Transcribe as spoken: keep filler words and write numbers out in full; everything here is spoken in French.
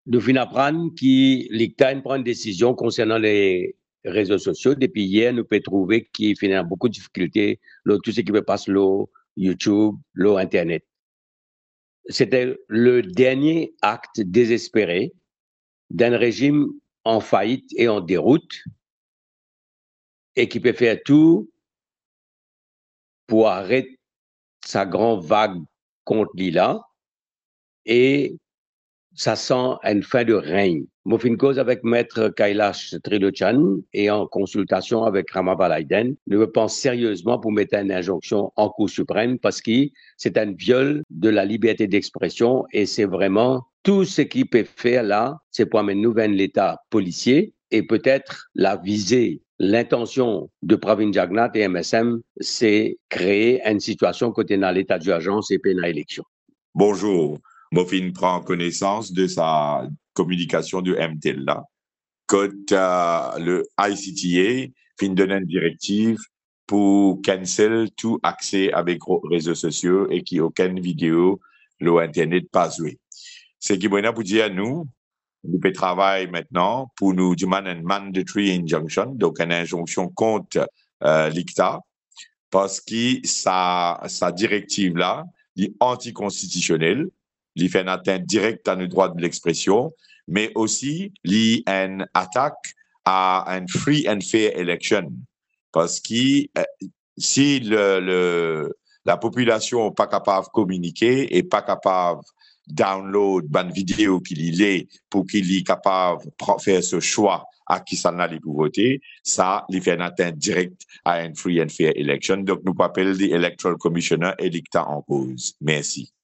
Nous venons apprendre que l'I C T A prend une décision concernant les réseaux sociaux. Depuis hier, nous pouvons trouver qu'il y a beaucoup de difficultés, là, tout ce qui peut passer, là, YouTube, là, Internet. C'était le dernier acte désespéré d'un régime en faillite et en déroute et qui peut faire tout pour arrêter sa grande vague contre l'I A et ça sent une fin de règne. Moi, je cause avec Maître Kailash Trilochan et en consultation avec Rama Balaiden, nous pensons sérieusement pour mettre une injonction en Cour suprême parce que c'est un viol de la liberté d'expression et c'est vraiment tout ce qu'il peut faire là, c'est pour amener nouvelle l'État policier et peut-être la visée. L'intention de Pravin Jagnat et M S M, c'est créer une situation côté dans l'état d'urgence et puis dans l'élection. Bonjour. Mofin prend connaissance de sa communication de M T L là. Quand euh, le I C T A fin donne une directive pour cancel tout accès avec réseaux sociaux et qui aucune vidéo le internet pas joué. C'est qui bon pour dire à nous, nous peut travailler maintenant pour nous demander une mandatory injunction, donc une injonction contre euh, l'I C T A, parce que sa sa directive là est anticonstitutionnelle. Il fait une atteinte directe à nos droits de l'expression, mais aussi il une attaque à une free and fair election. Parce que euh, si le, le, la population n'est pas capable de communiquer et pas capable de download une vidéo qu'il est pour qu'il est capable de faire ce choix à qui ça n'a pour voter, ça, il fait une atteinte directe à une free and fair election. Donc, nous appelons l'Electoral Commissioner et l'I C T A en cause. Merci.